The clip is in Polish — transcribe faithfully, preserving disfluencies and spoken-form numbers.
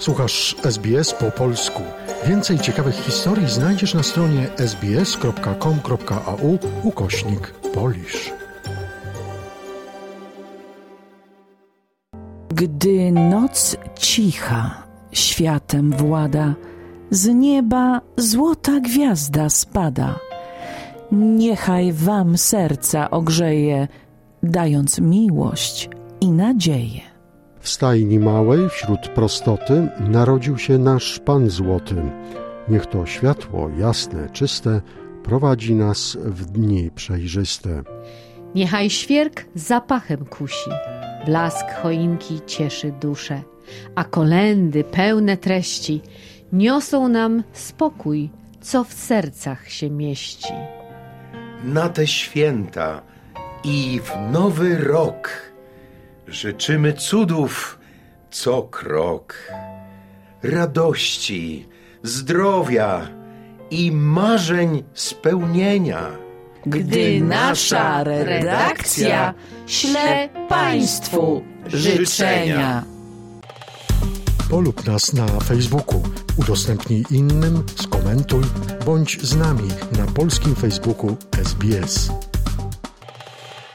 Słuchasz S B S po polsku. Więcej ciekawych historii znajdziesz na stronie sbs.com.au ukośnik Polish. Gdy noc cicha światem włada, z nieba złota gwiazda spada. Niechaj wam serca ogrzeje, dając miłość i nadzieję. W stajni małej, wśród prostoty, narodził się nasz Pan Złoty. Niech to światło jasne, czyste prowadzi nas w dni przejrzyste. Niechaj świerk zapachem kusi, blask choinki cieszy duszę, a kolędy pełne treści niosą nam spokój, co w sercach się mieści. Na te święta i w nowy rok życzymy cudów co krok, radości, zdrowia i marzeń spełnienia. Gdy nasza redakcja śle Państwu życzenia. Polub nas na Facebooku, udostępnij innym, skomentuj, bądź z nami na polskim Facebooku S B S.